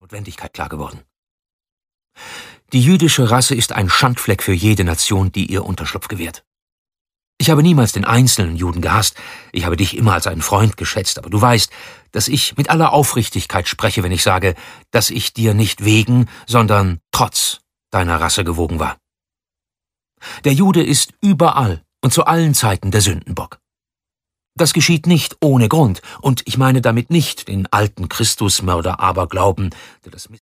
Notwendigkeit klar geworden. Die jüdische Rasse ist ein Schandfleck für jede Nation, die ihr Unterschlupf gewährt. Ich habe niemals den einzelnen Juden gehasst, ich habe dich immer als einen Freund geschätzt, aber du weißt, dass ich mit aller Aufrichtigkeit spreche, wenn ich sage, dass ich dir nicht wegen, sondern trotz deiner Rasse gewogen war. Der Jude ist überall und zu allen Zeiten der Sündenbock. Das geschieht nicht ohne Grund, und ich meine damit nicht den alten Christusmörder-Aberglauben, der das